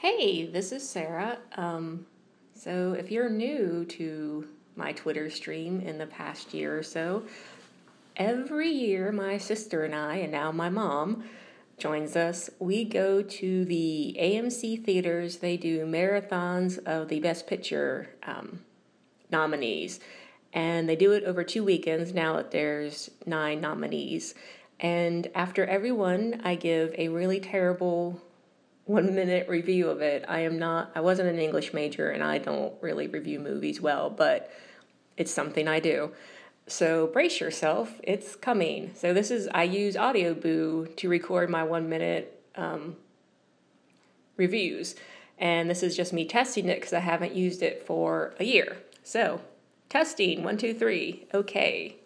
Hey, this is Sarah. So if you're new to my Twitter stream in the past year or so, every year my sister and I, and now my mom, joins us. We go to the AMC theaters. They do marathons of the Best Picture nominees, and they do it over 2 weekends now that there's 9 nominees. And after every one, I give a really terrible 1 minute review of it. I wasn't an English major and I don't really review movies well, but it's something I do. So brace yourself, it's coming. So I use AudioBoo to record my 1 minute reviews. And this is just me testing it because I haven't used it for a year. So testing, 1, 2, 3, okay.